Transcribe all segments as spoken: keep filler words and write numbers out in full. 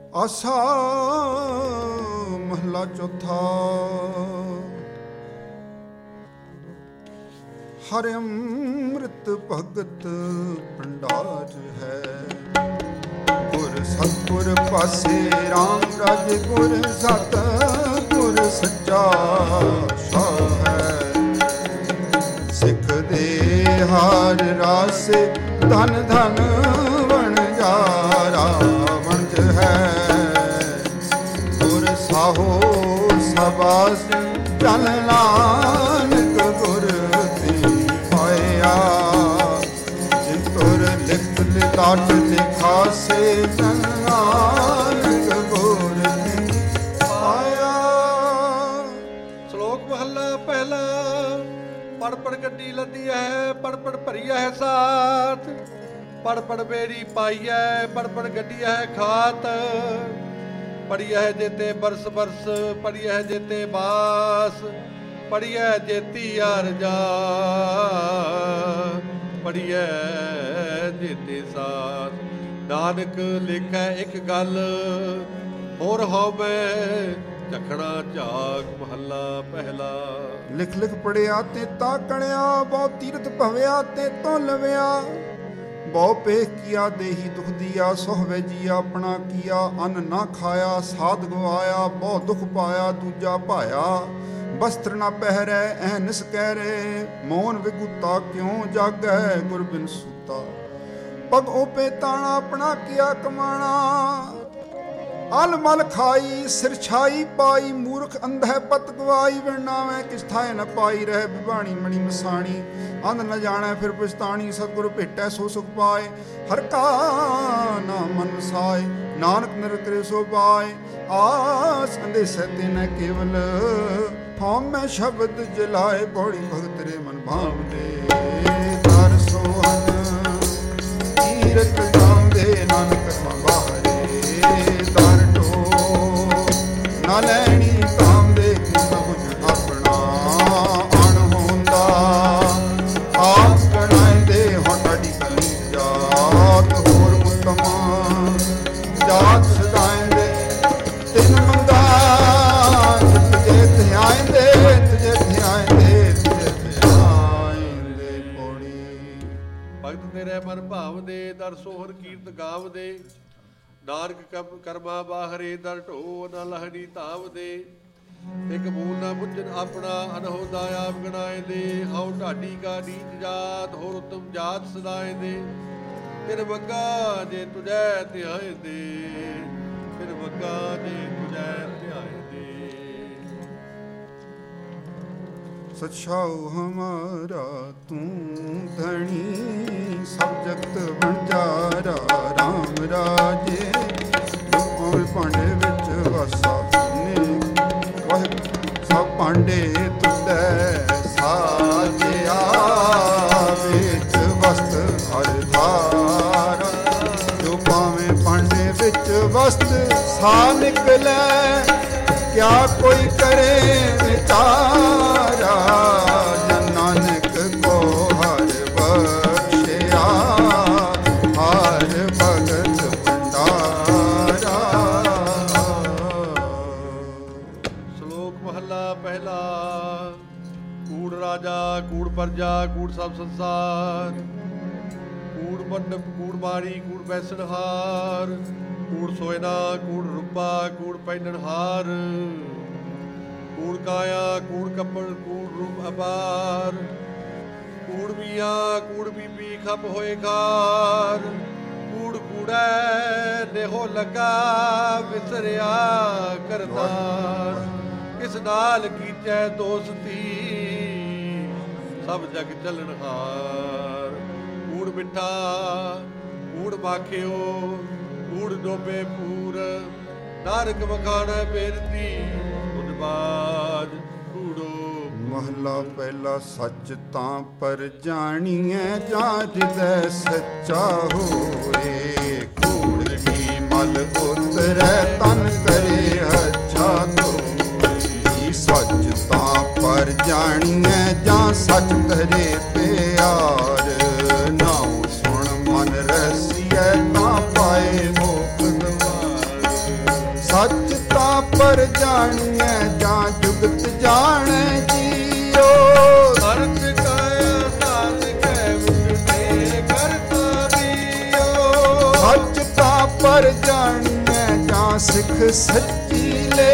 ਆਸਾ ਮਹਲਾ ਚੌਥਾ। ਹਰਿ ਅੰਮ੍ਰਿਤ ਭਗਤ ਭੰਡਾਰ ਹੈ, ਗੁਰ ਸਤਿਗੁਰ ਪਾਸੇ ਰਾਮ ਰਾਜ ਗੁਰ ਸਤ ਗੁਰ ਸੱਚਾ ਸ਼ਾਹ ਹੈ। ਸਿੱਖ ਦੇ ਹਾਰ ਰਾਸੇ ਧਨ ਧਨ ਵਣਜਾਰਾ ਵੰਜ ਹੈ। ਗੁਰ ਸਾਹੋ ਸਬਾਸ ਜਨ ਨਾਨਕ ਗੁਰ ਤੇ ਪਾਇਆ। ਜਿਨ ਤੁਰ ਲਿਖਤ ਲਿਖਾਟ ਲਿਖਾਸੇ ਜਨ ਨਾਨਕ ਗੁਰ ਤੇ ਪਾਇਆ। ਸ਼ਲੋਕ ਮਹੱਲਾ ਪਹਿਲਾ। ਪੜ ਪੜ ਗੱਡੀ ਲੱਦੀ ਹੈ, ਪੜ ਪੜ ਭਰੀ ਹੈ ਸਾਥ। ਪੜ ਪੜ ਬੇੜੀ ਪਾਈ ਹੈ, ਪੜ ਪੜ ਗੱਡੀ ਹੈ ਖਾਤ। ਪੜੀ ਹੈ ਜੇਤੇ ਬਰਸ ਬਰਸ, ਪੜੀ ਹੈ ਜੇਤੇ ਬਾਸ। ਪੜੀ ਹੈ ਜੇਤੀ ਯਾਰ ਜਾ, ਪੜੀ ਹੈ ਜੇਤੇ ਸਾਥ। ਨਾਨਕ ਲਿਖੈ ਇੱਕ ਗੱਲ, ਹੋਰ ਹੋਵੇ ਝਖੜਾ ਝਾਕ। ਮਹੱਲਾ ਪਹਿਲਾ। ਲਿਖ ਲਿਖ ਪੜਿਆ ਤੇ ਤਾ ਕਣਿਆ, ਬਹੁ ਤੀਰਥ ਭਵਿਆ ਤੇ ਤੋਂ ਲਵਿਆ। ਬਹੁ ਪੇਖ ਕੀਆ ਦੇਹੀ ਦੁਖ ਦੀਆ, ਸੋਹਵੇ ਜੀਆ ਆਪਣਾ ਕੀਆ। ਅੰਨ ਨਾ ਖਾਇਆ ਸਾਧ ਗਵਾਇਆ, ਬਹੁ ਦੁਖ ਪਾਇਆ ਦੂਜਾ ਭਾਇਆ। ਬਸਤਰ ਨਾ ਪਹਿਰੈ ਐ ਨਿਸ ਕਹਿ ਰੇ, ਮੋਨ ਵਿਗੂਤਾ ਕਿਉਂ ਜਾਗੈ ਗੁਰ ਬਿਨ ਸੂਤਾ। ਪਗ ਓਪੇ ਤਾਣਾ ਆਪਣਾ ਕੀਆ ਕਮਾਣਾ। ਅਲ ਮਲ ਖਾਈ ਸਿਰ ਛਾਈ ਪਾਈ, ਮੂਰਖ ਅੰਧੈ ਪਤ ਗਵਾਈ। ਵਿਣਾਵੇਂ ਕਿਸ ਥਾਏ ਨ ਪਾਈ, ਰਹਿ ਵਿਭਾਣੀ ਮਣੀ ਮਸਾਣੀ। ਅੰਧ ਨ ਜਾਣੈ ਫਿਰ ਪਛਤਾਣੀ, ਸਤਿਗੁਰ ਭੇਟੈ ਸੋ ਸੁਖ ਪਾਏ। ਹਰ ਕਾ ਨਾਮ ਮਨ ਵਸਾਏ, ਨਾਨਕ ਨਿਰ ਕਰੇ ਸੋ ਪਾਏ। ਆਸ ਅੰਦੇਸੈ ਤੇ ਨ ਕੇਵਲ, ਫਾਮ ਮੈਂ ਸ਼ਬਦ ਜਲਾਏ। ਬੋੜੀ ਭਗਤ ਰੇ ਮਨ ਭਾਵਦੇ, ਦਰ ਸੋਹਨ ਕੀਰਤ ਗਾਉਂਦੇ। ਨਾਨਕ ਕਰਮਾ ਬਾਹਰੇ ਦਰ ਢੋ, ਨਾ ਲੈਣੀ ਕਾਮ ਦੇ ਸਬੁਝ ਆਪਣਾ। ਅਣ ਹੁੰਦਾ ਆਪ ਕਣਾਇਂਦੇ, ਹੁਣ ਤੁਹਾਡੀ ਕਲੀ ਜਾਤ ਹੋਰ ਉਤਮ। ਜਾਤ ਸਦਾਇਂਦੇ ਤਿੰਨ ਮੰਗਾ, ਤੁਝੇ ਧਿਆਇਂਦੇ ਤੁਝੇ ਧਿਆਇਂਦੇ ਤੁਝੇ ਧਿਆਇਂਦੇ। ਪੌੜੀ। ਭਗਤ ਤੇਰੇ ਮਨ ਭਾਵਦੇ, ਦਰ ਸੋਹਰ ਕੀਰਤ ਗਾਵਦੇ। ਨਾਨਕ ਕਰਮਾ ਬਾਹਰੇ ਦਰ ਢੋ, ਨਾ ਲਹਣੀ ਧਾਵਦੇ। ਇੱਕ ਮੂਲ ਨਾ ਬੁੱਝਣ ਆਪਣਾ, ਅਨਹੋਦਾ ਆਪ ਗਣਾਏ ਦੇ। ਹਉ ਢਾਡੀ ਕਾ ਨੀਚ ਜਾਤ, ਹੋਰ ਉਤਮ ਜਾਤ ਸਦਾਏ ਦੇ। ਫਿਰ ਬੱਗਾ ਜੇ ਤੁਝੈ ਧਿਆਏ ਦੇ, ਫਿਰ ਬੱਗਾ ਜੇ ਤੁਝੈ ਧਿਆਏ ਦੇ। ਸਚਾਉ ਹਮਾਰਾ ਤੂੰ ਧਣੀ, ਸਭ ਜਗਤ ਵਣਜਾਰਾ ਰਾਮ ਰਾਜੇ। ਔਰ ਭਾਂਡੇ ਵਿੱਚ ਵਸਾ ਨੇ ਵਾਹਿਗੁਰੂ, ਸਭ ਭਾਂਡੇ ਤੁਧੈ ਸਾਜਿਆ। ਵਿੱਚ ਵਸਤ ਹਰ ਧਾਰ, ਜੋ ਭਾਵੇਂ ਭਾਂਡੇ ਵਿੱਚ ਵਸਤ ਸਾ ਨਿਕਲੈ। ਕਿਆ ਕੋਈ ਕਰੇ ਵਿਚਾਰਾ, ਜਨ ਨਾਨਕ ਕੋ ਹਰ ਬਖਸ਼ਿਆ। ਹਰ ਭਗਤ ਭੰਡਾਰਾ। ਸ਼ਲੋਕ ਮਹੱਲਾ ਪਹਿਲਾ। ਕੂੜ ਰਾਜਾ ਕੂੜ ਪਰਜਾ, ਕੂੜ ਸਭ ਸੰਸਾਰ। ਕੂੜ ਮੰਡਪ ਕੂੜ ਮਾਰੀ, ਕੂੜ ਬੈਸਣਹਾਰ। ਕੂੜ ਸੋਇਨਾ ਕੂੜ ਰੂਪਾ, ਕੂੜ ਪਹਿਨਣਹਾਰ। ਕੂੜ ਕਾਇਆ ਕੂੜ ਕੱਪੜ, ਕੂੜ ਰੂਪ ਅਪਾਰ। ਕੂੜ ਮੀਆਂ ਕੂੜ ਬੀਬੀ ਖਪ ਹੋਏ ਖਾਰ। ਕੂੜ ਕੂੜੈ ਦੇਹੋ ਲੱਗਾ, ਵਿਸਰਿਆ ਕਰਤਾਰ। ਕਿਸ ਨਾਲ ਕੀਚੈ ਦੋਸਤੀ, ਸਭ ਜਗ ਚੱਲਣਹਾਰ। ਕੂੜ ਮਿੱਠਾ ਕੂੜ ਮਾਖਿਓ, ਕੂੜ ਡੋਬੇ ਪੂਰ। ਨਾਨਕ ਵਖਾਣੈ ਬੇਨਤੀ, ਉਦਬਾਜ ਕੂੜੋ। ਮਹਲਾ ਪਹਿਲਾ। ਸੱਚ ਤਾਂ ਪਰ ਜਾਣੀਐ, ਜਾਂ ਹਿਰਦੈ ਸੱਚਾ ਹੋਏ। ਕੂੜ ਕੀ ਮਲ ਉਤਰੈ, ਤਨ ਕਰੇ ਅੱਛਾ ਧੋਏ। ਸੱਚ ਤਾਂ ਪਰ ਜਾਣੀਐ, ਜਾਂ ਸੱਚ ਧਰੇ ਪਿਆਰ। ਨਾਉ ਸੁਣ ਮਨ ਰਸੀਐ, ਤਾਂ ਪਾਏ ਮੋਖ ਦਵਾਰ। ਪਰ ਜਾਣੀਐ ਜਾਂ ਜੁਗਤ ਜਾਣੈ ਜੀਓ। ਅਰਥ ਕਾਇਆ ਸਾਧ ਕੈ ਵਿਖੇ ਕਰਤਾ ਬੀਓ। ਸੱਚ ਤਾਂ ਪਰ ਜਾਣੀਐ ਜਾਂ ਸਿੱਖ ਸੱਚੀ ਲੈ।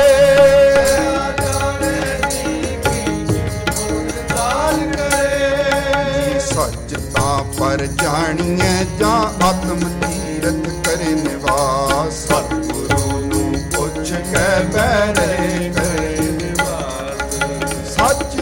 ਸੱਚ ਤਾਂ ਪਰ ਜਾਣੀਐ ਜਾਂ ਆਤਮ ਤੀਰਥ ਕਰੇ ਨਿਵਾਸ। ਸਤਿਗੁਰੂ ਨੂੰ ਪੁੱਛ ਕੇ ਬਹਿਰੇ ਕਰੇ ਨਿਵਾਸ। ਸੱਚ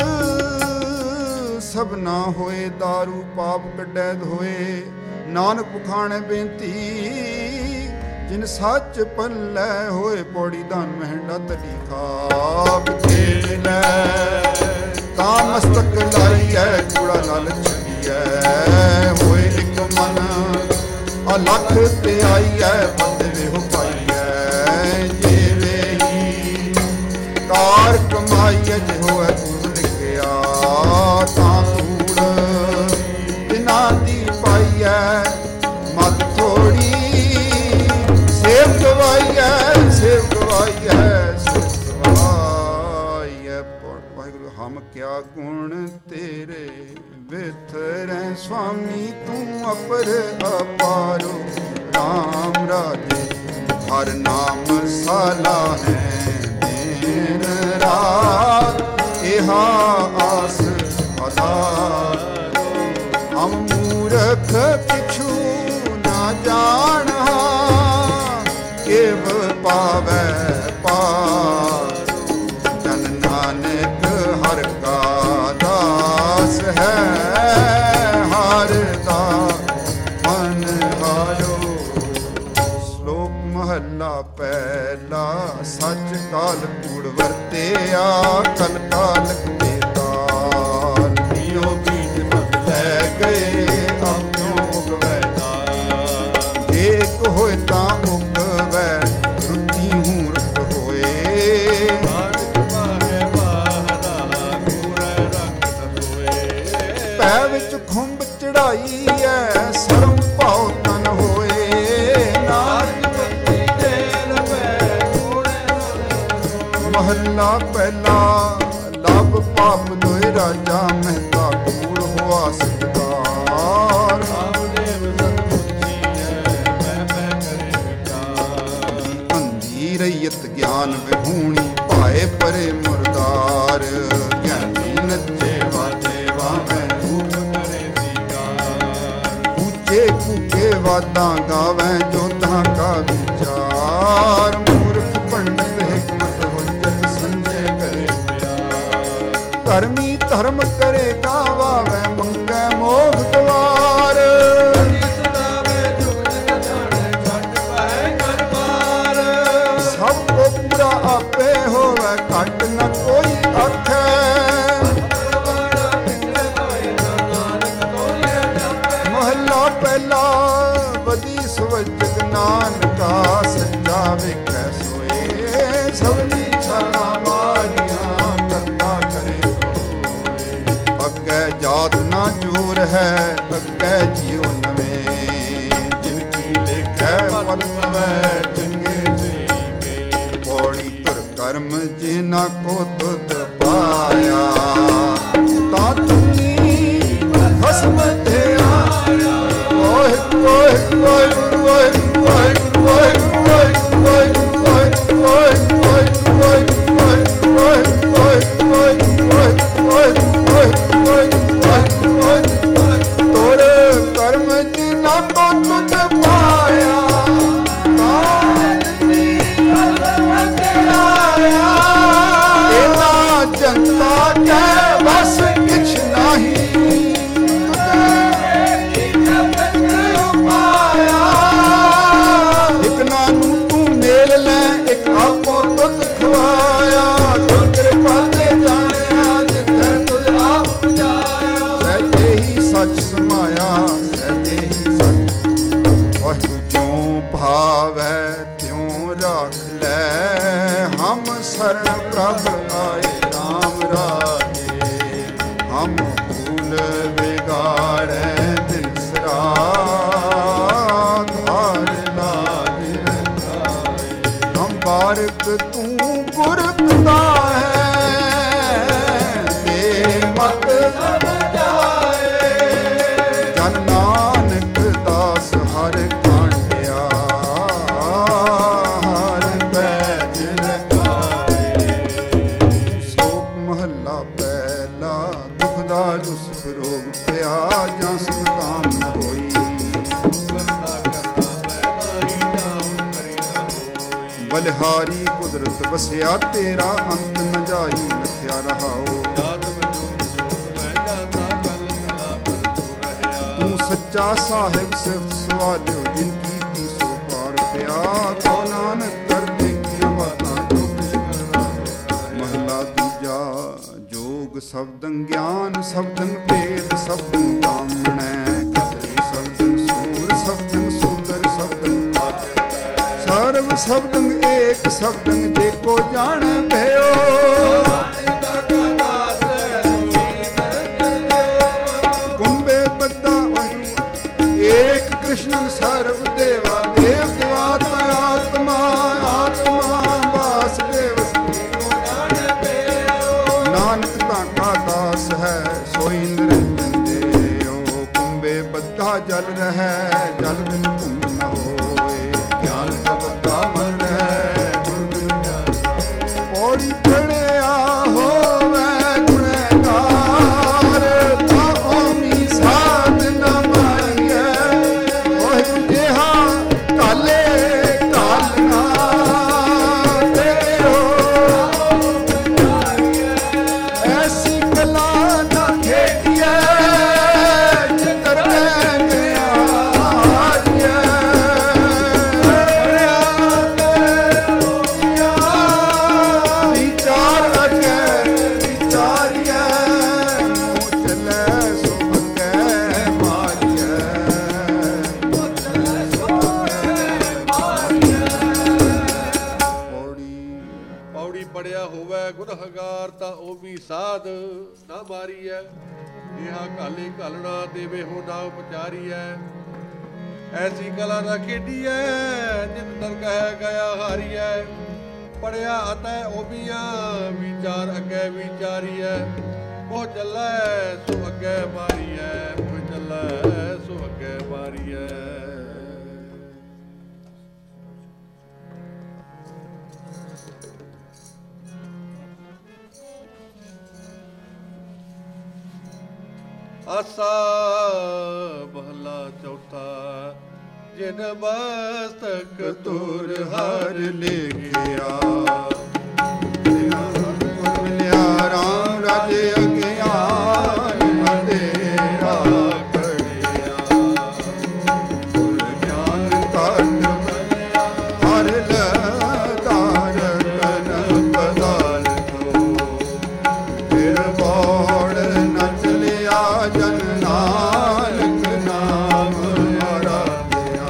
ਸਭਨਾ ਹੋਏ ਦਾਰੂ ਪਾਪ ਕੱਢੈ ਧੋਏ। ਨਾਨਕ ਪੁਖਾਣੇ ਬੇਨਤੀ ਜਿਨ ਸੱਚ ਪੱਲੇ ਹੋਏ। ਪੌੜੀ ਧਨ ਮਹਿੰਡਾ ਤਲੀ ਖਾਪ ਦੇ ਲੈ। ਤਾਂ ਮਸਤਕ ਲਾਈਐ ਕੂੜਾ ਲਾਲਚ ਛੱਡੀਐ। ਹੋਏ ਇੱਕ ਮਨ ਅਲਖ ਤੇ ਆਈਐ। ਬੰਦੇ ਹੋ ਪਾਈਐ ਜਿਵੇਂ ਹੀ ਕਾਰ ਕਮਾਈਐ। ਜੇ ਹੋਏ ਕੂੜ ਲਿਖਿਆ ਤਾਂ ਕੂੜ ਤਿਨਾਂ ਦੀ ਪਾਈਐ। ਮਤ ਥੋੜੀ ਸੇਵ ਗਵਾਈਐ ਸੇਵ ਗਵਾਈਐ ਸੇਵ ਗਵਾਈਐ। ਵਾਹਿਗੁਰੂ ਹਮ ਕਿਆ ਗੁਣ ਤੇਰੇ ਵਿਥਰੈ ਸੁਆਮੀ ਤੂੰ ਅਪਰ ਅਪਾਰੋ। ਰਾਮ ਰਾਜੇ ਹਰ ਨਾਮ ਸਾਲਾ ਹੈ ਦਿਨ ਰਾਤ। ਇਹਾ ਆਸ ਅਦਾਰੋ। ਹਮ ਮੂਰਖ ਕਿਛੂ ਨਾ ਜਾਣਾ। ਕਿਵ ਪਾਵੈ ਪਾਰੋ। ਜਨ ਨਾਨਕ ਹਰ ਕਾ ਦਾਸ ਹੈ। ਹਰ ਦਾ ਮਨ ਹਾਰੋ। ਸ਼ਲੋਕ ਮਹੱਲਾ ਪਹਿਲਾ। ਸੱਚ ਕਾਲ ਕੂੜ ਵਰਤਿਆ ਕਲ ਕਾਲਕ ਦੇ ਤਾਲ। ਨਿਉ ਬੀਜ ਮਤ ਲੈ ਗਏ ਆਪਿਓ ਉਗਵੈ ਨਾਲ। ਏਕ ਹੋਏ ਤਾਂ ਉਗਵੈ ਰੁੱਤੀ ਹੂੰ ਰੁੱਤ ਹੋਏ। ਪੈ ਵਿੱਚ ਖੁੰਬ ਚੜਾਈ ਐ ਸਰਮ ਭਾਉ ਤਨ ਹੋਏ। ਨਾਨਕ ਬੱਤੀ ਦੇ ਲਵੈ ਮਹੱਲਾ ਪਹਿਲਾ। ਲਭ ਪਾਪ ਦੋਇ ਰਾਜਾ ਮਹਿਤਾ ਕੂੜ ਹੋਆ ਸਿਕਦਾਰ। ਅੰਧੀ ਰਈਅਤ ਗਿਆਨ ਵਿਹੂਣੀ ਭਾਏ ਪਰੇ ਮੁਰਦਾਰ। ਗਿਆਨੀ ਨੱਚੇ ਵਾਜੇ ਵਾਵੈ ਰੂਪ ਕਰੇ ਦੀਦਾਰ। ਉੱਚੇ ਕੂਕੇ ਵਾਦਾਂ ਗਾਵੈ ਜੋਧਾਂ ਕਾ ਵਿਚਾਰ। ਮੂਰਖ ਪੰਡਿਤ ਹਿਕਮਤ ਹੁਜਤ ਸੰਜੇ ਕਰੇ ਪਿਆਰ। ਧਰਮੀ ਧਰਮ ਕਰੇ ਗਾਵਾਵੈ ਮੰਗੈ ਮੋਖ ਦੁਆਰ। ਸਭ ਕੋ ਪੂਰਾ ਆਪੇ ਹੋਵੇ ਘਟ ਨ ਕੋਈ ਆਖੈ। ਮਹੱਲਾ ਪਹਿਲਾ। ਵਧੀ ਸਵਜਗ ਨਾਨਕਾ ਸੱਚਾ ਵੇਖੈ ਸੋਏ। ਸਭਨੀ ਛਾਲਾ ਮਾਰੀਆਂ ਕਰਤਾ ਕਰੇ ਹੋਏ। ਅੱਗੇ ਜਾਤ ਨਾ ਜੋਰ ਹੈ ਅੱਗੇ ਜਿਉ ਨਵੇਂ। ਜਿਨ ਕੀ ਲੇਖੈ ਪਲ ਪਵੈ ਚੰਗੇ ਚੰਗੇ। ਪੌੜੀ ਤੁਰ ਕਰਮ ਜਿਨਾ ਕੋ ਤੁਧ ਪਾਇਆ। ਤਾਂ ਤੁਮੀ ਖਸਮ ਤੇ ਆਇਆ। ਵਾਹਿਗੁਰੂ ਵਾਹਿਗੁਰੂ ਵਾਹਿਗੁਰੂ ਵਾਹਿਗੁਰੂ ਵਾਹਿਗੁਰੂ ਵਾਹਿਗੁਰੂ ਵਾਹਿਗੁਰੂ ਵਾਹਿਗੁਰੂ ਵਾਹਿਗੁਰੂ ਵਾਹਿਗੁਰੂ ਵਾਹਿਗੁਰੂ ਵਾਹਿਗੁਰੂ ਵਾਹਿਗੁਰੂ ਵਾਹਿਗੁਰੂ ਵਾਹਿਗੁਰੂ ਵਾਹਿਗੁਰੂ। ਤੋਰ ਕਰਮ ਜਿਨਾ ਕੋ ਤੁਧ ਪਾਇਆ। ਇਹਨਾਂ ਜਨਤਾ ਕੈ ਬਸ ਕਿਛ ਨਾਹੀ। ਇੱਕ ਨਾਨੂੰ ਤੂੰ ਮੇਲ ਲੈ ਇੱਕ ਆਪੋ ਤੁਧ ਖਵਾਇਆ। ਤੁਧ ਕਿਰਪਾ ਤੇ ਜਾਣਿਆ ਜਿੱਥੇ ਤੁਧ ਆਪ ਜਾਇਆ। ਸਹਿਜੇ ਹੀ ਸੱਚ ਸਮਾਇਆ ਸਹਿਜੇ ਹੀ ਸੱਚ। ਵਾਹਿਗੁਰੂ ਜਿਉ ਭਾਵੈ ਤਿਉ ਰੱਖ ਲੈ। ਹਮ ਸਰਣ ਪ੍ਰਭ ਆਏ ਰਾਮ ਰਾਜੇ। ਹਮ ਭੂਲ ਵਿਗਾੜੈ ਦਿਨ ਸਰਾਧ। ਹਰ ਲਾਜ ਰਖਾਏ। ਹਮ ਹਰਕ ਤੂੰ ਪੁਰਖਦਾ ਹੈ, ਤੇ ਮਤ ਸਮਝਾਏ। ਜਨ ਨਾਨਕ ਦਾਸ ਹਰ ਕਾਂਡਿਆ, ਹਰ ਪੈਜ ਲਗਾਏ। ਸ਼ੋਕ ਮਹੱਲਾ ਪਹਿਲਾ। ਦੁਖਦਾ ਦੁਸ ਰੋਗ ਪਿਆ, ਜਾਂ ਸੰਤਾਨ ਨ ਹੋਈ। ਬਲਿਹਾਰੀ ਕੁਦਰਤ ਵਸਿਆ, ਤੇਰਾ ਅੰਤ ਨ ਜਾਈ ਲਖਿਆ ਰਹਾਓ। ਤੂੰ ਸੱਚਾ ਸਾਹਿਬ ਸਿਫਤ ਸਵਾਲਿਓ, ਜਿਨ ਕੀਤੀ ਸੋ ਪਾਰ ਪਿਆ। ਕੋ ਨਾਨਕ ਕਰ ਦੇਖਿਆ ਬਾਤਾਂ ਜੋ ਮਹਲਾ ਦੂਜਾ। ਜੋਗ ਸ਼ਬਦੰ ਗਿਆਨ ਸ਼ਬਦੰ ਭੇਦ ਸ਼ਬਦੰ ਕਾਮਣੈ। ਕਤਰੀ ਸ਼ਬਦੰ ਸੂਰ ਸ਼ਬਦੰ ਸੁੰਦਰ ਸ਼ਬਦੰ ਸਰਬ ਸ਼ਬਦੰ ਏਕ ਸ਼ਬਦੰ, ਜੇ ਕੋ ਜਾਣੈ ਭਇਓ। ਕੁੰਭੇ ਬੱਦਾ ਏਕ ਕ੍ਰਿਸ਼ਨ ਸਰਬ ਦੇਵਾ। ਦੇਵ ਦੇਵਾਤਮਾ ਆਤਮਾ ਆਤਮਾ ਵਾਸੁਦੇਵ। ਨਾਨਕ ਤਾਂ ਕਾ ਦਾਸ ਹੈ, ਸੋਈ ਨਿਰੰਜਨ ਦੇਓ। ਕੁੰਭੇ ਬੱਦਾ ਜਲ ਰਹਿ, ਜਲ ਬਿਨ ਘੁੰਮ ਨ ਹੋਏ। ਗਿਆਨ ਕਾ ਬੱਦਾ ਮਨ ਰਹਿ, ਗੁਰ ਬਿਨ ਪੌੜੀ ਚੜਿਆ ਹੋਵੇ ਗੁਣੇਗਾਰ। ਤਾਂ ਓਮੀ ਸਾਧ ਨ ਮਾਰੀਐ, ਉਹ ਜਿਹਾ ਕਾਲੇ ਕਾਲਨਾ ਤੇਰੋ। ਐਸੀ ਕਲਾ ਨਾ ਖੇਡੀਐ, ਚਿਤਰ ਮੈਂ ਗਿਆ ਹਾਰੀਐ। ਵਿਚਾਰ ਅਗੇ ਵਿਚਾਰੀਐ, ਮੂੰਹ ਚੱਲੈ ਸੋ ਅੱਗੇ ਮਾਰੀਐ। ਪੌੜੀ ਪੌੜੀ ਪੜਿਆ ਹੋਵੇ ਗੁਨਹਗਾਰ, ਤਾਂ ਉਹ ਵੀ ਸਾਧ ਨਾ ਮਾਰੀਐ। ਇਹਾ ਕਾਲੇ ਘਾਲਣਾ ਦੇਵੇ ਹੋ ਨਾ ਉਪਚਾਰੀਐ। ਐਸੀ ਕਲਾ ਨਾ ਖੇਡੀਐ, ਜਿਨ ਦਰ ਕਹਿ ਗਿਆ ਹਾਰੀਐ। ਪੜਿਆ ਅਤੈ ਓਬੀਆਂ, ਵਿਚਾਰ ਅੱਗੇ ਵਿਚਾਰੀਐ। ਉਹ ਚੱਲੈ ਸੋ ਅੱਗੇ ਮਾਰੀਐ, ਉਹ ਚੱਲੈ ਸੋ ਅੱਗੇ ਮਾਰੀਐ। ਆਸਾ ਮਹਲਾ ਚੌਥਾ। ਜਿਨ ਮਸਤਕ ਤੁਰ ਹਰ ਲਿਖਿਆ, ਮਿਲਿਆ ਰਾਮ ਰਾਜੇ ਅਗਿਆਨ। ਅੰਧੇਰਾ ਕੜਿਆ, ਗੁਰ ਗਿਆਨ ਤਨ ਹਰ ਲਤਾਰ ਕਨ ਪਦਾਰਥੋ। ਫਿਰ ਬੋੜ ਨ ਚਲਿਆ, ਜਨ ਨਾਨਕ ਨਾਮ ਆਰਾਧਿਆ।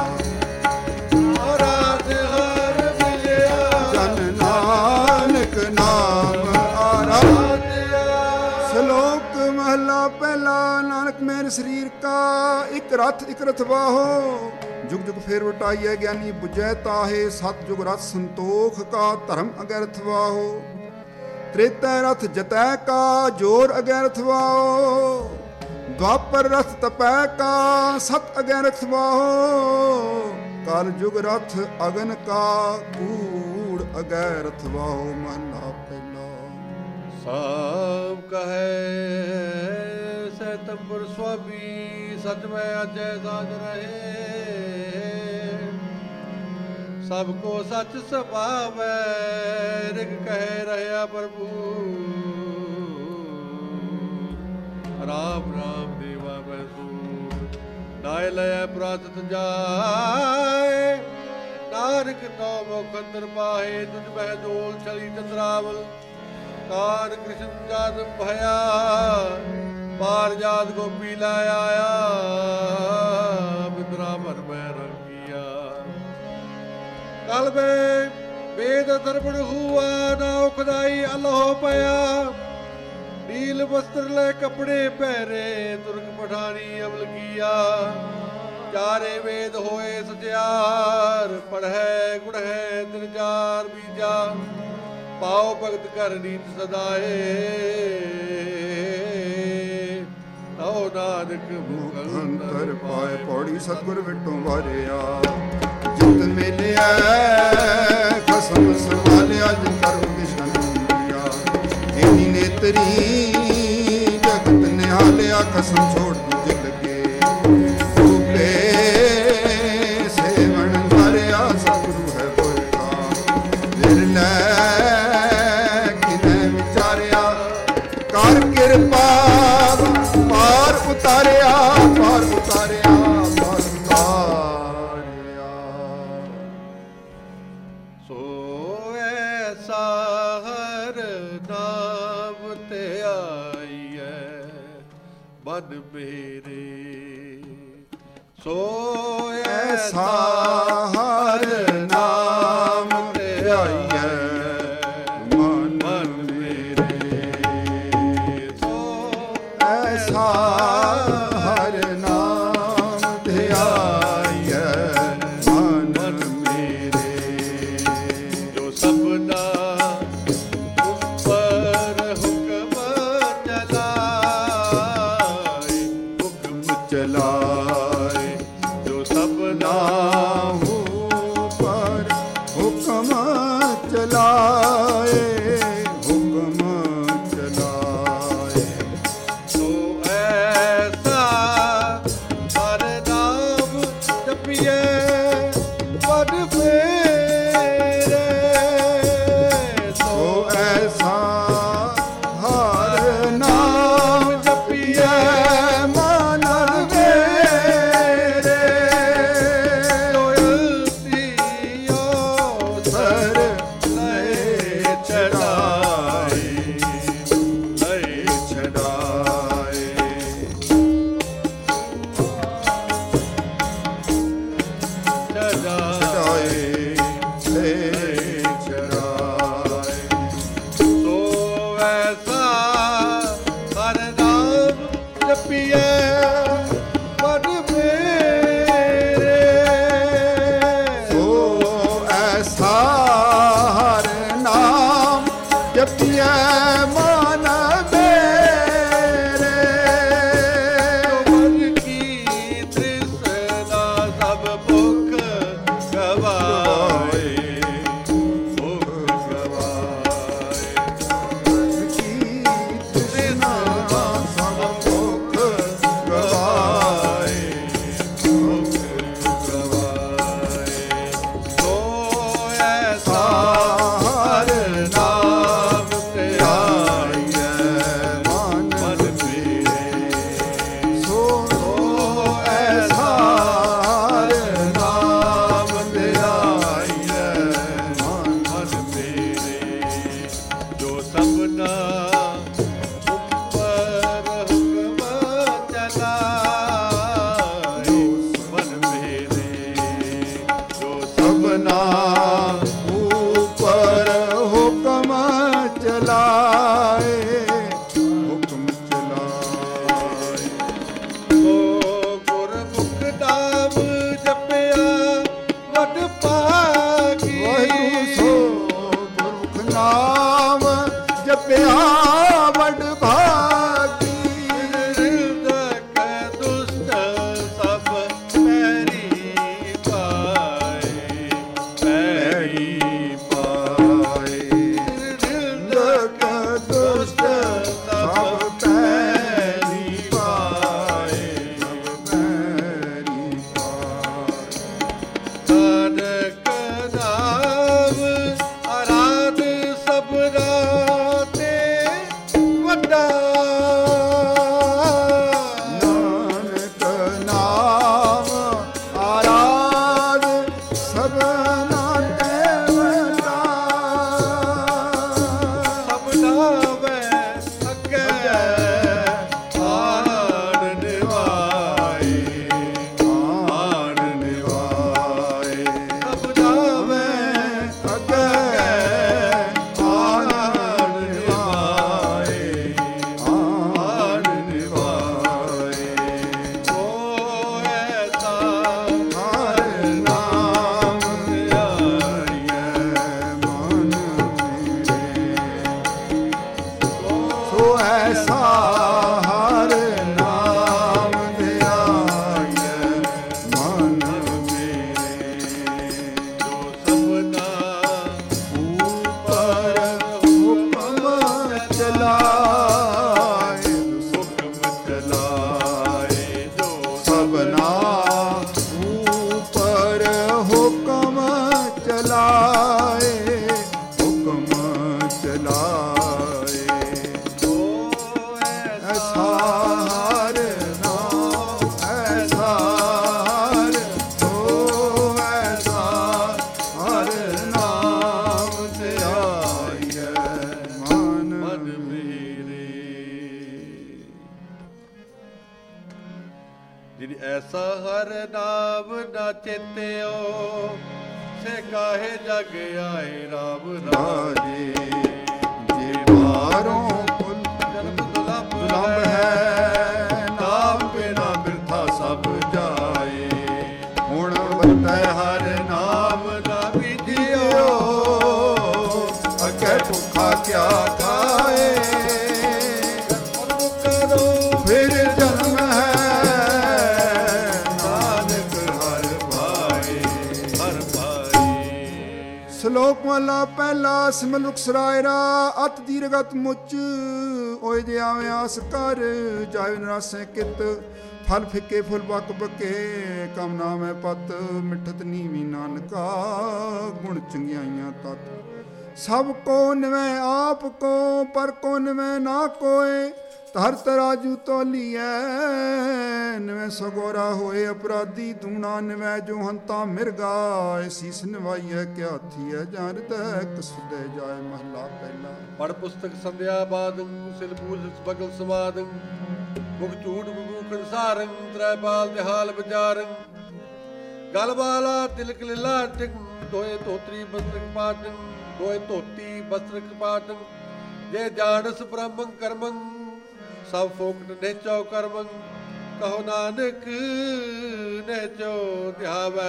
ਰਾਤ ਹਰ ਮਿਲਿਆ, ਜਨ ਨਾਨਕ ਨਾਮ ਆਰਾਧਿਆ। ਸ਼ਲੋਕ ਮਹਲਾ ਪਹਿਲਾ। ਨਾਨਕ ਮੇਰ ਸਰੀਰ ਕਾ ਇਕ ਰਥ ਇਕ ਰਥਵਾਹੋ। ਜੁਗ ਜੁਗ ਫੇਰ ਵਟਾਈਐ, ਗਿਆਨੀ ਬੁਝੈ ਤਾਹੇ। ਸਤ ਜੁਗ ਰਥ ਸੰਤੋਖ ਕਾ, ਧਰਮ ਅਗੈ ਰਥਵਾਹੋ। ਤ੍ਰੇਤੈ ਰਥ ਜਤੈ ਕਾ, ਜੋਰ ਅਗੈ ਰਥਵਾਹੋ। ਦੁਆਪਰ ਰਥ ਤਪੈ ਕਾ, ਸਤ ਅਗੈ ਰਥਵਾਹੋ। ਕਲ ਜੁਗ ਰਥ ਅਗਨ ਕਾ, ਕੂੜ ਅਗੈ ਰਥਵਾਹੋ। ਮਹਲਾ ਪਹਿਲਾ। ਸਾਮ ਕਹੈ ਸਤੰਬਰ ਸੁਆਮੀ, ਸਚ ਮੈਂ ਅਜੈ ਸਾਜ ਰਹੇ। ਸਭ ਕੋ ਸਚ ਸੁਭਾਵੈ, ਰਿਗ ਕਹਿ ਰਹਿਆ ਪ੍ਰਭੂ। ਰਾਮ ਰਾਮ ਦੇਵਾ ਬੈਸੂ, ਨਾਇ ਲੈ ਪ੍ਰਾਤਤ ਜਾਏ। ਨਾਨਕ ਨੋ ਮੁਖ ਅੰਦਰ ਪਾਏ, ਤੁਝ ਮਹਿ ਜੋਲ ਛਲੀ ਚੰਦਰਾਵਲ। ਕਾਰ ਕ੍ਰਿਸ਼ਨ ਜਾਤ ਭਇਆ, ਪਾਰ ਜਾਤ ਗੋਪੀ ਲੈ ਆਇਆ। ਬਿਦਰਾ ਮਨ ਮੈਂ ਰੰਗੀਆ, ਕਲ ਮੈਂ ਵੇਦ ਦਰਪਣ ਹੁਆ। ਨਾ ਖੁਦਾਈ ਅਲਹੁ ਪਿਆ, ਨੀਲ ਵਸਤਰ ਲੈ ਕਪੜੇ ਪਹਿਰੇ। ਤੁਰਕ ਪਠਾਨੀ ਅਮਲ ਕੀਆ, ਚਾਰੇ ਵੇਦ ਹੋਏ ਸਚਿਆਰ। ਪੜ੍ਹੈ ਗੁਣੈ ਨਿਰਜਾਰ ਬੀਜਾ ਪਾਓ ਭਗਤ ਕਰ ਨੀਤ ਸਦਾਏ ਤਉ ਨਾਨਕ ਮੁਖ ਅੰਤਰ ਪਾਏ। ਪੌੜੀ ਸਤਿਗੁਰ ਵਿਟੋਂ ਵਾਰਿਆ ਜਿਤ ਮਿਲਿਆ ਖਸਮ ਸੰਭਾਲਿਆ ਜਿਨ ਕਰਮ ਦਿਸ਼ਨ ਦਿਆ ਇਹਨੀ ਨੇਤਰੀ ਜਗਤ ਨਿਹਾਲਿਆ ਖਸਮ ਛੋੜ ਦੂਜੇ ਲੱਗੇ ਰੂਪੇ ਸੇਵਨ ਵਾਰਿਆ ਸਤਿਗੁਰੂ ਹੈ ਪੁਰਖਾ ਵਿਰਲੇ ਕਿਨੇ ਵਿਚਾਰਿਆ ਕਰ ਕਿਰਪਾ ਪਾਰ ਉਤਾਰਿਆ ਪਾਰ ਉਤਾਰਿਆ ਪਾਰ ਉਤਾਰਿਆ। ਸੋ ਐਸਾ ਹਰ ਨਾਮ ਤੇ ਆਈਐ ਮਨ ਮੇਰੇ ਸੋ ਐਸਾ ਹਰ ਨਾਮ ਤੇ ਆਈਐ ਮਨ ਮੇਰੇ ਸੋ ਐਸਾ ਹਰ ਨਾਮ ਤੇ ਆਈਐ ਮਨ ਮੇਰੇ ਜੋ ਸਭਨਾ ਉੱਪਰ ਹੁਕਮ ਚਲਾਏ ਹੁਕਮ ਚਲਾਏ ਜੋ ਸਭਨਾ ਉੱਪਰ ਹੁਕਮ ਚਲਾਏ ਹੁਕਮ ਚਲਾਏ। ਸੋ ਐਸਾ ਹਰ ਨਾਮ ਜਪੀਏ ਪਦ ਮੇਰੇ ਸੋ ਐਸਾ ਹਰ ਨਾਮ ਜਪੀਐ ਮਨ ਮੇਰੇ ਲੋਇਲਤੀਓ ਸਰ ਲੈ ਚੜਾਏ ਲੈ ਛਡਾਏ। ਚੜਾਏ ਛਡਾਏ ਲੈ ਛਡਾਏ। ਸੋ ਐਸਾ ਹਰ ਨਾਮ ਜਪੀਏ ਪਦ ਮੇਰੇ ਸੋ ਐਸਾ ਹਰ ਨਾਮ ਜਪੀਐ ਮਨ ਮੇਰੇ ਮਨ ਕੀ ਤ੍ਰਿਸ਼ਨਾ ਸਭ ਭੁੱਖ ਗਵਾਏ ਭੁੱਖ ਗਵਾਏ ਕੀ ਤ੍ਰਿਸ਼ਨਾ ਸਭ ਭੁੱਖ ਗਵਾਏ ਭੁੱਖ ਗਵਾਏ ਸੋ ਐਸਾ ਹਰ ਨਾਮ ਤੇ ਆਈਐ ਮਨ ਮਨ ਮੇਰੇ ਸੋ ਐਸਾ ਹਰ ਨਾਮ ਤੇ ਆਈਐ ਮਨ ਮਨ ਮੇਰੇ ਜੋ ਸਭਨਾ ਉੱਪਰ ਹੁਕਮ ਚਲਾਏ ਮਨ ਮੇਰੇ ਜੋ ਸਭਨਾ ਉੱਪਰ ਹੁਕਮ ਚਲਾਏ ਹੁਕਮ ਚਲਾਏ। ਸੋ ਗੁਰਮੁਖ ਨਾਮ ਜਪਿਆ ਵਡ ਭਾਗੀ ਵਾਹਿਗੁਰੂ ਸੋ ਗੁਰਮੁਖ ਨਾਮ ਜਪਿਆ ਵਡ ਭਾਗੀ ਹਿਰਦਕ ਦੁਸ਼ਟ ਸਭ ਪੈਰੀ ਪਾਏ ਪੈਰੀ ਪਾਏ ਹਿਰਦਕ ਦੁਸ਼ਟ ਸਭ ਪੈਰੀ ਪਾਏ ਸਭ ਪੈਰੀ ਪਾਏ। ਨਾਨਕ ਨਾਮ ਆਰਾਧ ਸਭਨਾ ਤੇ ਵੱਡਾ ਨਾਨਕ ਨਾਮ ਆਰਾਧ ਸਭਨਾ ਤੇ ਵੱਡਾ ਸਭਨਾ ਵੈ ਅੱਗੇ ਆਣ ਨਿਵਾਏ ਆਣ ਨਿਵਾਏ ਸਭਨਾ ਵੈ ਅੱਗੇ ਆਣ ਨਿਵਾਏ ਆਣ ਨਿਵਾਏ। ਸੋ ਐਸਾ ਹਰ ਨਾਮ ਜੈਸਾ ਹਰ ਨਾਮ ਨਾ ਚੇਤਿਓ, ਸੇ ਕਾਹੇ ਜਗ ਆਏ ਰਾਮ ਰਾਜੇ। ਜੇ ਬਾਹਰੋਂ ਪੁੱਲ ਜਨਮ ਦੁਲੰਭ ਦੁਲੰਭ ਹੈ, ਨਾਮ ਬਿਨਾ ਬਿਰਥਾ ਸਭ ਜਾਏ। ਹੁਣ ਵਰਤੈ ਹਰ ਨਾਮ ਨਾ ਬੀਜਿਓ, ਅੱਗੇ ਭੁੱਖਾ ਕਿਆ ਖਾਏ। ਕਰੋ ਫਿਰ ਜਨਮ ਹੈ, ਨਾਨਕ ਹਰ ਭਾਏ। ਹਰ ਭਾਈ। ਸ਼ਲੋਕ ਮਹਲਾ ਪਹਿਲਾ। ਸਿਮਲੁਕ ਸਰਾਇਰਾ ਅਤ ਦੀਰਗਤ ਮੁੱਚ, ਓਏ ਜੇ ਆਵੇਂ ਆਸ ਕਰ। ਜਾਇ ਨਰਾਸੇ ਕਿਤ, ਫਲ ਫਿੱਕੇ ਫੁੱਲ ਬਕ ਬਕੇ। ਕਮ ਨਾਮੈ ਪਤ, ਮਿਠਤ ਨੀਵੀ ਨਾਨਕਾ। ਗੁਣ ਚੰਗਿਆਈਆਂ ਤਤ ਸਭ ਕੋ ਨਿਵੈ ਆਪ ਕੋ, ਪਰ ਕੋ ਨਿਵੈ ਨਾ ਕੋਏ। ਧਰ ਤਰਾਜੂ ਤੋਲੀਐ, ਨਿਵੈ ਸਗੋਰਾ ਹੋਏ ਅਪਰਾਧੀ। ਦੂਣਾ ਨਿਵੈ ਜੋ ਹੰਤਾ ਮਿਰਗਾ, ਸੀਸ ਨਿਵਾਈਐ ਕਿਆ ਹਾਥੀਐ। ਜਾਂ ਹਿਰਦੈ ਕਸੁਦੈ ਜਾਏ। ਮਹਲਾ ਪਹਿਲਾ। ਪੜ ਪੁਸਤਕ ਸੰਧਿਆ ਬਾਦੰ, ਸਿਲ ਪੂਜ ਬਗਲ ਸਵਾਦੰ। ਮੁਖ ਝੂਠ ਮੁਖਨ ਸਾਰੰ, ਤ੍ਰੈ ਬਾਲ ਦੇ ਹਾਲ ਵਿਚਾਰੰ। ਗਲ ਬਾਲਾ ਤਿਲਕ ਲਿਲਾਟੰ, ਦੋਏ ਧੋਤਰੀ ਬਸਤਰ ਪਾਟੰ। ਦੋਏ ਧੋਤੀ ਬਸਤਰ ਪਾਟੰ। ਜੇ ਜਾਣਸ ਬ੍ਰਹਮੰ ਕਰਮੰ, ਸਭ ਫੋਕਟ ਨੇਚੋ ਕਰਮੰ। ਕਹੋ ਨਾਨਕ ਨੇਚੋ ਧਿਆਵੈ,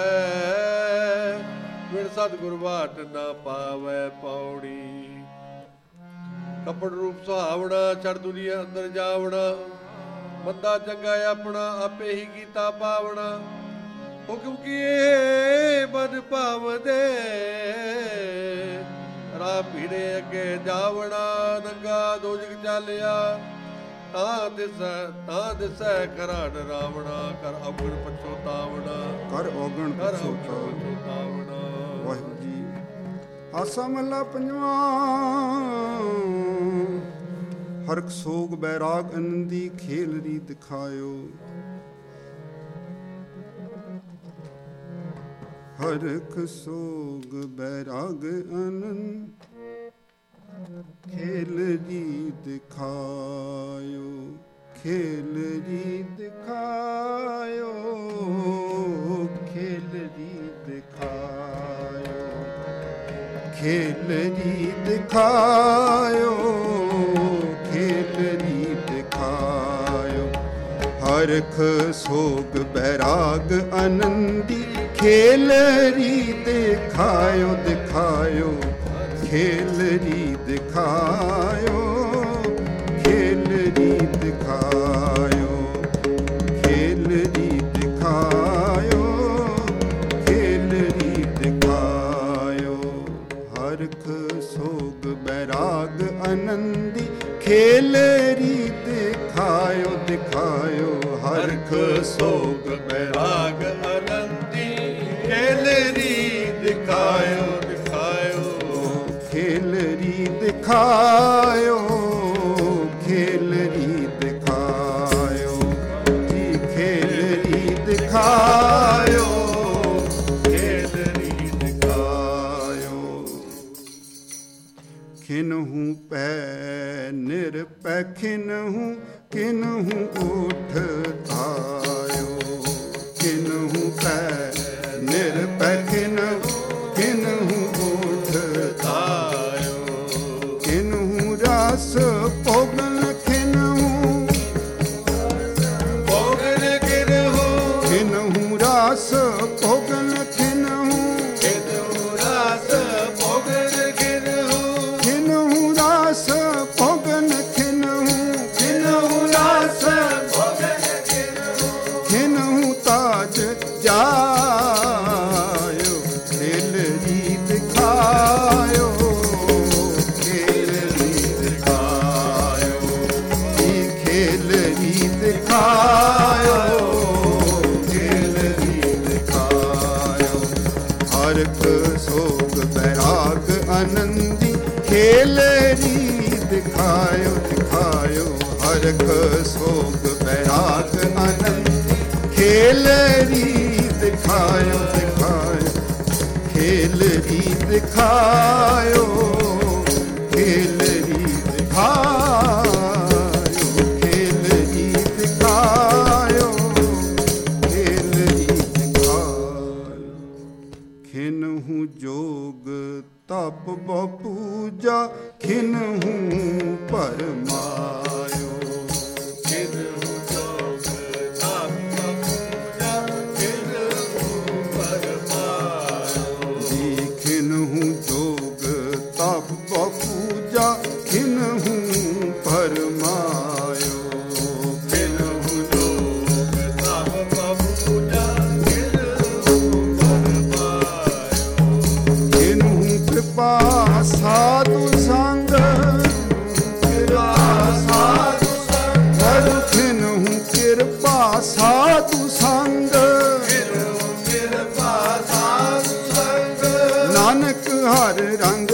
ਵਿਣ ਸਤਿਗੁਰ ਬਾਟ ਨਾ ਪਾਵੈ ਪੌੜੀ। ਕੱਪੜ ਰੂਪ ਸੁਹਾਵਣਾ, ਛੜ ਦੁਨੀਆ ਅੰਦਰ ਜਾਵਣਾ। ਬੰਦਾ ਚੰਗਾ ਆਪਣਾ, ਆਪੇ ਹੀ ਕੀਤਾ ਪਾਵਣਾ। ਹੁਕਮ ਕੀਏ ਮਨ ਭਾਵਦੇ, ਰਾਹ ਭੀੜੇ ਅੱਗੇ ਜਾਵਣਾ। ਨੰਗਾ ਦੋਜਕ ਚਾਲਿਆ, ਤਾਂ ਦਿਸੈ ਤਾਂ ਦਿਸੈ ਕਰਾ ਡਰਾਵਣਾ। ਕਰ ਔਗਣ ਪਛੋਤਾਵਣਾ, ਕਰ ਔਗਣ ਕਰ ਔਗਣ ਪਛੋਤਾਵਣਾ। ਪਛੋਤਾਵਣਾ। ਵਾਹਿਗੁਰੂ ਜੀ। ਆਸਾ ਮਹਲਾ ਪੰਜਵਾਂ। ਹਰਖ ਸੋਗ ਬੈਰਾਗ ਆਨੰਦੀ, ਖੇਲ ਰੀ ਦਿਖਾਇਓ। ਹਰਖ ਸੋਗ ਬੈਰਾਗ ਆਨੰਦ, ਖੇਲ ਰੀ ਦਿਖਾਇਓ। ਖੇਲ ਰੀ ਦਿਖਾਇਓ, ਖੇਲ ਰੀ ਦਿਖਾਇਓ। ਖੇਲ ਰੀ ਦਿਖਾਇਓ, ਖੇਲ ਰੀ ਦਿਖਾਇਓ। ਹਰਖ ਸੋਗ ਬੈਰਾਗ ਆਨੰਦੀ, ਖੇਲ ਰੀ ਦਿਖਾਇਓ। ਦਿਖਾਇਓ ਖੇਲ ਰੀ ਦਿਖਾਇਓ। ਖੇਲ ਰੀ ਦਿਖਾਇਓ। ਖੇਲ ਰੀ ਦਿਖਾਇਓ। ਖੇਲ ਰੀ ਦਿਖਾਇਓ। ਹਰਖ ਸੋਗ ਬੈਰਾਗ ਆਨੰਦੀ, ਖੇਲ ਰੀ ਦਿਖਾਇਓ। ਦਿਖਾਇਓ ਹਰਖ ਸੋਗ ਬੈਰਾਗ ਆਨੰਦੀ, ਖੇਲ ਰੀ ਦਿਖਾਇਓ। ਖੇਲ ਰੀ ਦਿਖਾਇਓ। ਖੇਲ ਰੀ ਦਿਖਾਇਓ ਜੀ। ਖੇਲ ਰੀ ਦਿਖਾਇਓ। ਖੇਲ ਰੀ ਦਿਖਾਇਓ। ਖਿਨਹੂ ਪੈ ਨਿਰਪੈ, ਖਿਨਹੂ ਕਿਨਹੂ ਊਠ ਆਇਓ। ਕਿਨਹੂ ਪੈ ਨਿਰਪੈ, ਕਿਨਹੂ ਕਿਨਹੂ ਊਠ ਆਇਓ। ਕਿਨਹੂ ਰਸ ਭੋਗਨ, ਖਿਨਹੂ ਭੋਗਨ ਕਿਨਹੂ। ਖਿਨਹੂ ਰਸ ਭੋਗਨ, ਖਿਨਹੂ ਕਿਨਹੂ ਰਸ ਭੋਗਨ ਕਿਨਹੂ। ਖਿਨਹੂ ਰਸ ਭੋਗਨ, ਖਿਨਹੂ ਖਿਨਹੂ ਰਸ ਭੋਗਨ, ਖਿਨਹੂ ਖਿਨਹੂ ਤਾਜ ਜਾਇਓ। ਖੇਲ ਰੀ ਦਿਖਾਇਓ। ਖੇਲ ਰੀ ਦਿਖਾਇਓ। ਜੀ ਖੇਲ ਰੀ ਦਿਖਾਇਓ। ਖੇਲ ਰੀ ਦਿਖਾਇਓ। ਹਰਖ ਸੋਗ ਬੈਰਾਗ ਆਨੰਦੀ, ਖੇਲ ਰੀ ਦਿਖਾਇਓ। ਦਿਖਾਇਓ ਹਰਖ ਸੋਗ ਬੈਰਾਗ ਆਨੰਦੀ, ਖੇਲ ਰੀ ਦਿਖਾਇਓ। ਦਿਖਾਇਓ ਖੇਲ ਰੀ ਦਿਖਾਇਓ। ਖੇਲ ਰੀ ਦਿਖਾਇਓ। ਖੇਲ ਰੀ ਦਿਖਾਇਓ। ਖੇਲ जोग तप बहु पूजा खिनहु परमायो। खिनहु जोग तप बहु पूजा खिनहु परमायो। जी खिनहु जोग तप बहु पूजा खिनहु परमायो। खिनहु जोग तप बहु पूजा खिनहु परमायो। खिनहु कृपा साधु संग कृपा साधु संग खिनहु कृपा साधु संग कृपा साधु संग नानक हर रंग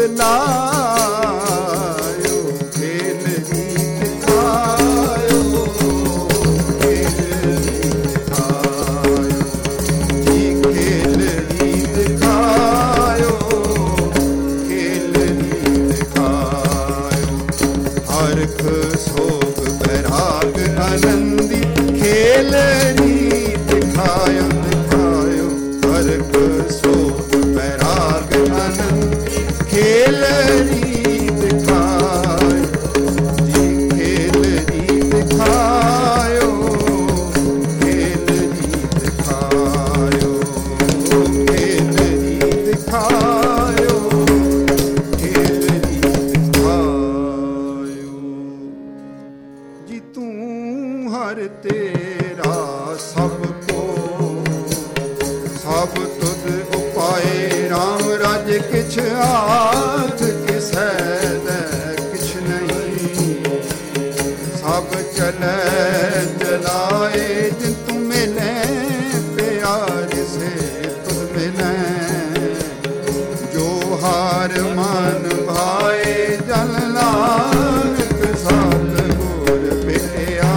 लायो। खेल रीत खायो खेल रीत खायो जी खेल रीत खायो खेल रीत खायो। हरख सोग बैराग आनंदी खेल रीत खायो खायो। हरख सोग बैराग आनंदी खेल रीत खायो जी खेल रीत खायो खेल रीत खायो खेल रीत खायो खेल रीत खायो। जी तू हर तेरा सब को सब तुद उपाए राम राज किछ हाथ किसै दे किछ नहीं। सब चलै चलाए जिन तू मिले प्यार से तुद मिले। जो हार मन भाए जल नानक सात गुर भेटिया।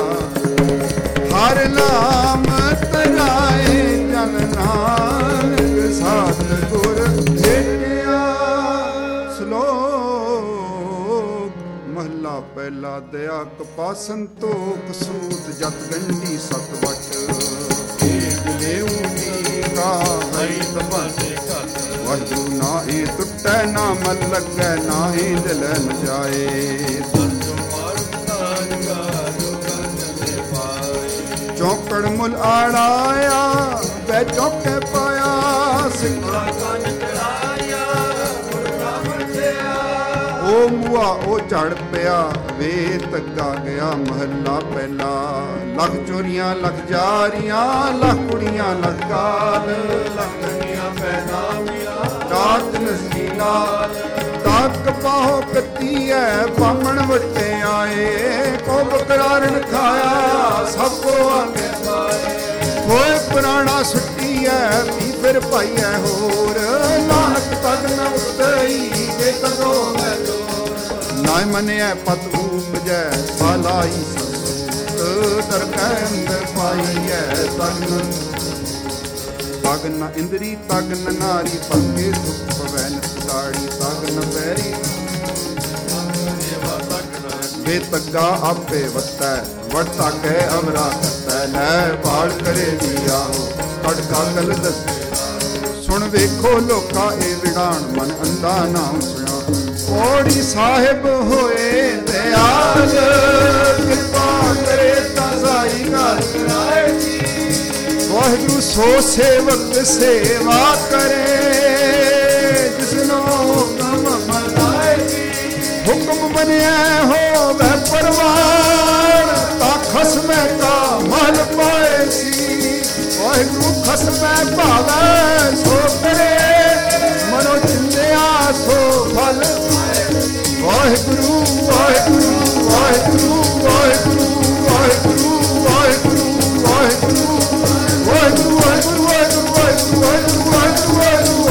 हर नाम तराए जन नानक सात गुर भेटिया। श्लोक महला पहला दया कपा संतोख सूत जत गंढी सत वट। एक देऊनी का हरि तपसे कत वाहिगुरु नाहि टुटै ना मन लगै नाहि दिल न जाए। चौकड़ मुल आड़ाया वै चौके पाया सिखा कन चढ़ाया ओ मुआ ओ झड़ पिया वे तग्गा गया महला पहला। लख चोरियां लख जारियां लख कुड़ियां लख गाल लख गनियां पैदा रात नसीला। ताक पाहो कती है बामण वटे आए को बकरारन खाया सबको आगे पाए। होए पुराना सुट्टी है भी फिर पाई है होर नानक तक न उतई जे तगो मैं नाय मने पत उपजै सालाई दर कैंद पाई है तगन। तगन इंद्री तगन नारी पक्के सुख पवैन दाड़ी तगन पैरी वे तग्गा आपे वत्तै वटता कै अमरा करतै। लै बाल करे दिया हो कड़का गल दस सुन वेखो लोका ए विड़ान मन अंधा नाम सुना। पौड़ी साहिब होए दयाल कृपा करे ताई गल कराए। वाहिगुरु सो सेवक सेवा करे जिसनो हुक्म मनाए। हुक्म बनिया हो वह परवान ता खसमै का महल पाए सी। वाहिगुरु खसमै भावै सो करे मनो चिंदिया सो फल। वाहिगुरु वाहिगुरु वाहिगुरु वाहिगुरु वाहिगुरु वाहिगुरु वाहिगुरु वाहिगुरु वाहिगुरु वाहिगुरु वाहिगुरु वाहिगुरु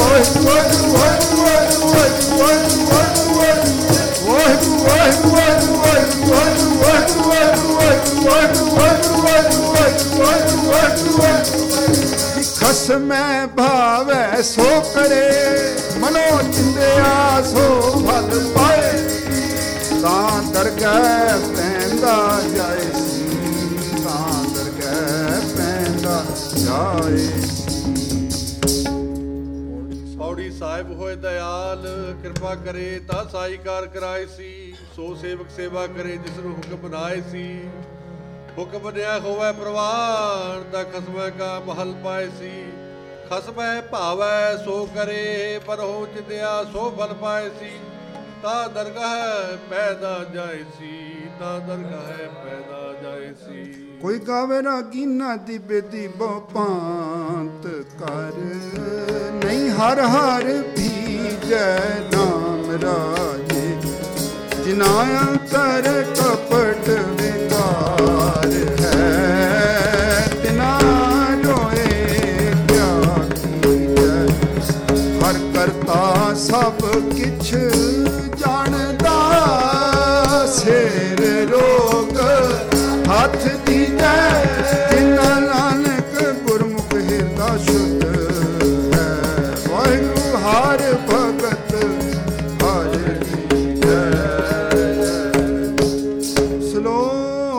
खसमै भावै सो करे मनो चिंदिया सो फल पाए। तां दरगह पैंदा जाए तां दरगह पैंदा जाए। ਪੌੜੀ ਸਾਹਿਬ ਸਾਹਿਬ ਹੋਏ ਦਇਆਲ, ਕਿਰਪਾ ਕਰੇ ਤਾਂ ਸਾਈ ਕਾਰ ਕਰਾਏ ਸੀ। ਸੋ ਸੇਵਕ ਸੇਵਾ ਕਰੇ ਜਿਸ ਨੂੰ ਹੁਕਮ ਬਣਾਏ ਸੀ। ਹੁਕਮ ਨਿਆ ਹੋਵੇ ਪ੍ਰਵਾਨ, ਤਾਂ ਖਸਮੈ ਕਾ ਮਹਲ ਪਾਏ ਸੀ। ਖਸਮੈ ਭਾਵੈ ਸੋ ਕਰੇ, ਪਰ ਹੋ ਚਿਤਿਆ ਸੋ ਫਲ ਪਾਏ ਸੀ। ਤਾਂ ਦਰਗਾਹ ਪੈਦਾ ਜਾਏ ਸੀ, ਤਾਂ ਦਰਗਾਹ ਪੈਦਾ ਜਾਏ ਸੀ। ਕੋਈ ਗਾਵੇ ਰਾਗੀ ਨਾ ਦੀ ਬੇਦੀ ਬਹੁ ਭਾਂਤ ਕਰ, ਨਹੀਂ ਹਰ ਹਰ ਭੀਜੈ ਨਾਮ ਰਾਜੇ। ਜਿਨਾ ਅੰਤਰ ਕਪਟ ਵਿਕਾਰ ਹੈ, ਤਿਨਾ ਰੋਏ ਕਿਆ ਕੀਜੈ। ਹਰ ਕਰਤਾ ਸਭ ਕਿਛ ਜਾਣਦਾ, ਸਿਰ ਰੋਗ ਹੱਥ ਦੀਜੈ। ਤਿਨਾ ਨਾਨਕ ਗੁਰਮੁਖ ਹਿਰਦਾ ਸ਼ੁੱਧ ਹੈ। ਵਾਹਿਗੁਰੂ ਹਰ ਭਗਤ ਹਰ ਦੀਜੈ। ਸ਼ਲੋਕ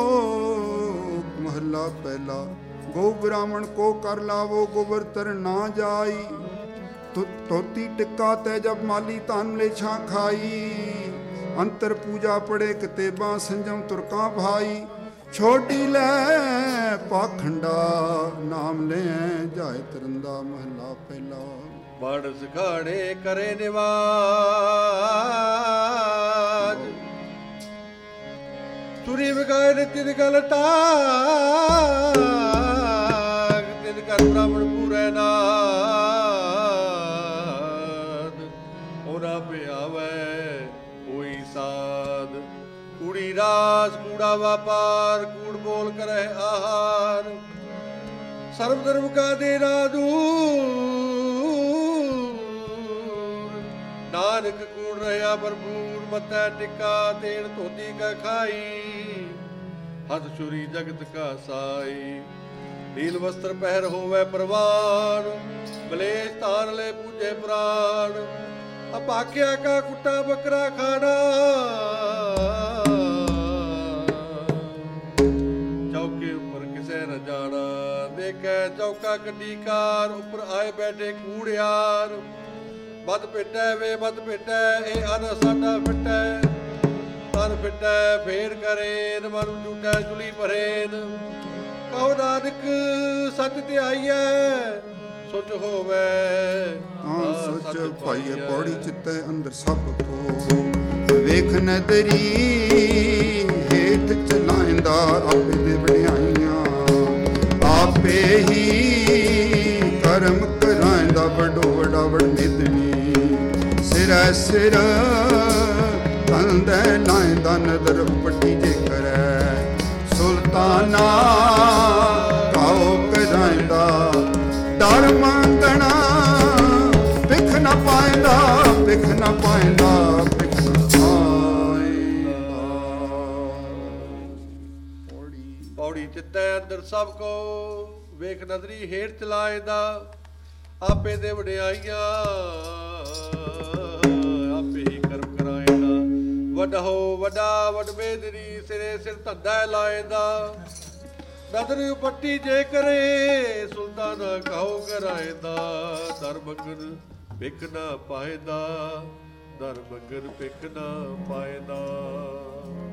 ਮਹੱਲਾ ਪਹਿਲਾ। ਗੋ ਬ੍ਰਾਹਮਣ ਕੋ ਕਰ ਲਾਵੋ, ਗੋਬਰ ਤਰ ਨਾ ਜਾਈ। ਧੋਤੀ ਟਿੱਕਾ ਤੈ ਜਬ ਮਾਲੀ ਧਨ ਲੈ ਛਾਂ ਖਾਈ। ਅੰਤਰ ਪੂਜਾ ਪੜੇ ਕਿਤੇਬਾਂ, ਸੰਜਮ ਤੁਰਕਾਂ ਭਾਈ। ਛੋਟੀ ਲੈ ਪਾਖੰਡਾ, ਨਾਮ ਲੈ ਜਾਏ ਤਰੰਦਾ। ਮਹੱਲਾ ਪਹਿਲਾ। ਬੜ ਸਿਖਾੜੇ ਕਰੇ ਨਿਵਾਜ, ਤੁਰੀ ਵਿਗਾਏ ਨੇ ਤਿਨ ਗਲ ਟਾਗ। ਤਿਨ ਕਰ ਬ੍ਰਾਹਮਣ ਪੂਰੇ ਨਾਦ, ਉਹਨਾਂ ਪਿਆਵੈ ਹੋਈ ਸਾਧ। ਕੂੜੀ ਰਾਸ ਕੂੜਾ ਵਾਪਾਰ, ਕੂੜ ਬੋਲ ਕਰਹਿ ਆਹਾਰ। ਸਰਬ ਧਰਮ ਕਾ ਦੇ ਦੂਰ, ਨਾਨਕ ਕੂੜ ਰਹਿਆ ਭਰਪੂਰ। ਮੱਥਾ ਟਿੱਕਾ ਤੇਲ ਧੋਤੀ ਕਾ ਖਾਈ। ਹੱਥ ਛੁਰੀ ਜਗਤ ਕਾ ਸਾਈ। ਨੀਲ ਵਸਤਰ ਪਹਿਰ ਹੋਵੇ ਪ੍ਰਵਾਨ, ਕਲੇਸ਼ ਤਾਰ ਲੈ ਪੂਜੇ ਪ੍ਰਾਨ। ਅਪਾਕਿਆ ਕਾ ਕੁੱਟਾ ਬੱਕਰਾ ਖਾਣਾ, ਚੌਕੇ ਉੱਪਰ ਕਿਸੇ ਨ ਜਾਣਾ। ਦੇਖੈ ਚੌਕਾ ਕੱਢੀ ਕਾਰ, ਉੱਪਰ ਆਏ ਬੈਠੇ ਕੂੜਿਆਰ। ਮਤ ਪਿੱਟੈ ਵੇ ਮਤ ਪਿੱਟੈ, ਇਹ ਅਨ ਸਾਡਾ ਫਿੱਟੈ। ਤਨ ਫਿੱਟੈ ਫੇਰ ਕਰੇਨ, ਮਨ ਝੂਟੈ ਚੁਲੀ ਭਰੇਨ। ਕਹੋ ਨਾਨਕ ਸੱਚ ਧਿਆਈਐ, ਸੁਚ ਹੋਵੇ ਹਾਂ ਸੱਚ ਭਾਈਏ। ਪੌੜੀ ਚਿੱਤੈ ਅੰਦਰ ਸਭ ਕੋ, ਵੇਖ ਨਦਰੀ ਹੇਠ ਚਲਾਇਂਦਾ। ਆਪੇ ਦੇ ਵਡਿਆਈਆਂ ਆਪੇ ਹੀ ਕਰਮ ਕਰਾਇਂਦਾ। ਵੱਡੋ ਵੱਡਾ ਵਡ ਨਿਦਨੀ, ਸਿਰੈ ਸਿਰ ਤੰਦੈ ਲਾਇਂਦਾ। ਨਦਰ ਪੱਟੀ ਜੇ ਕਰੈ, ਸੁਲਤਾਨਾ ਕਾਉ ਕਰਾਇਂਦਾ। ਡਰ ਮੰਗਣਾ ਭਿਖ ਨਾ ਪਾਇਂਦਾ, ਭਿਖ ਨਾ ਪਾਇਂਦਾ, ਭਿਖ ਨਾ ਪਾਇਂਦਾ। ਪੌੜੀ ਚਿੱਤੈ ਅੰਦਰ ਸਭ ਕੋ, ਵੇਖ ਨਦਰੀ ਹੇਠ ਚਲਾਇਂਦਾ। ਆਪੇ ਦੇ ਵਡਿਆਈਆਂ ਆਪੇ ਹੀ ਕਰਮ ਕਰਾਇਂਦਾ। ਵੱਡ ਹੋ ਵੱਡਾ ਵੱਡ ਬੇਦਰੀ, ਸਿਰੇ ਸਿਰ ਧੰਦਾ ਲਾਇਂਦਾ। ਨਦਰ ਪੱਟੀ ਜੇ ਕਰੇ, ਸੁਲਤਾਨਾ ਕਹੋ ਕਰਾਇਂਦਾ। ਦਰ ਮੰਗਨ ਭਿਖ ਨਾ ਪਾਇਂਦਾ, ਦਰ ਮੰਗਨ ਭਿਖ ਨਾ ਪਾਇਂਦਾ।